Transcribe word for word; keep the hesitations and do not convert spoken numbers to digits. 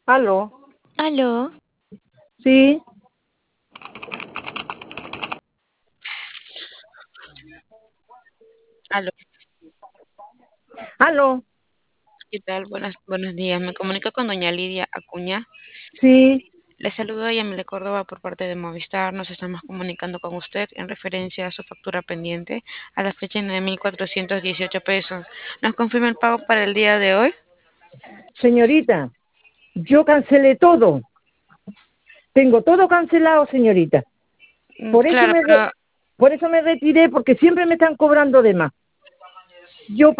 ¿Aló? Aló, Sí. aló, ¿Aló? ¿qué tal? Buenas, buenos días. Me comunico con doña Lidia Acuña. Sí. Le saludo a Yamile Córdoba por parte de Movistar. Nos estamos comunicando con usted en referencia a su factura pendiente a la fecha de nueve mil cuatrocientos dieciocho pesos. ¿Nos confirma el pago para el día de hoy? Señorita, yo cancelé todo. Tengo todo cancelado, señorita. Mm, Por eso claro, me re- pero por eso me retiré, porque siempre me están cobrando de más. Yo